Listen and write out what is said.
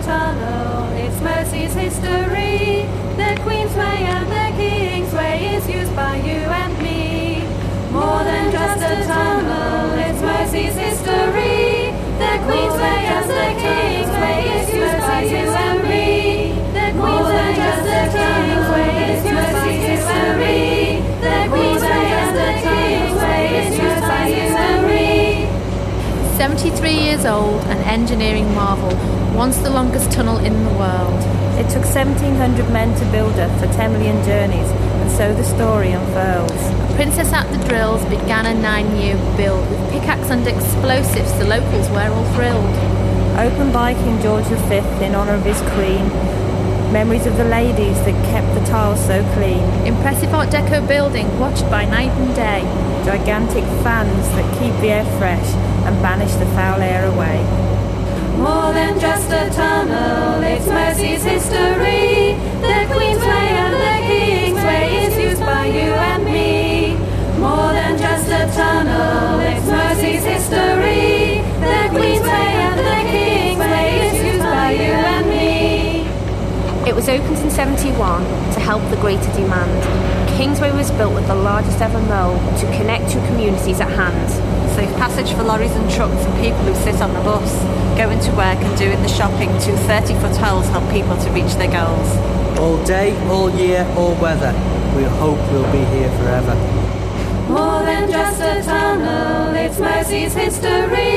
tunnel, it's Mersey's history. The Queensway and the Kingsway is used by you and me. More than just a tunnel, it's Mersey's history. The Queensway and the Kingsway is used by you and me. The Queensway and the Kingsway is used by you and me. The Queensway and the Kingsway is used by you and me. 73 years old, an engineering marvel, once the longest tunnel in the world. It took 1,700 men to build her for 10 million journeys, and so the story unfurls. A princess at the drills began a 9-year build. With pickaxe and explosives, the locals were all thrilled. Opened by King George V in honour of his queen. Memories of the ladies that kept the tiles so clean. Impressive Art Deco building, watched by night and day. Gigantic fans that keep the air fresh and banish the foul air away. More than just a tunnel, it's Mersey's history. The Queensway and the Kingsway is used by you and me. More than just a tunnel, it's Mersey's history. The Queensway and the Kingsway is used by you and me. It was opened in 71 to help the greater demand. Kingsway was built with the largest ever mole to connect two communities at hand. Safe passage for lorries and trucks and people who sit on the bus. Going to work and doing the shopping, 2 30-foot holes help people to reach their goals. All day, all year, all weather, we hope we'll be here forever. More than just a tunnel, it's Mersey's history.